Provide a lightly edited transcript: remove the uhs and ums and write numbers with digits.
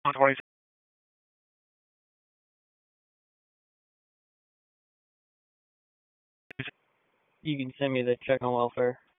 You can send me the check on welfare.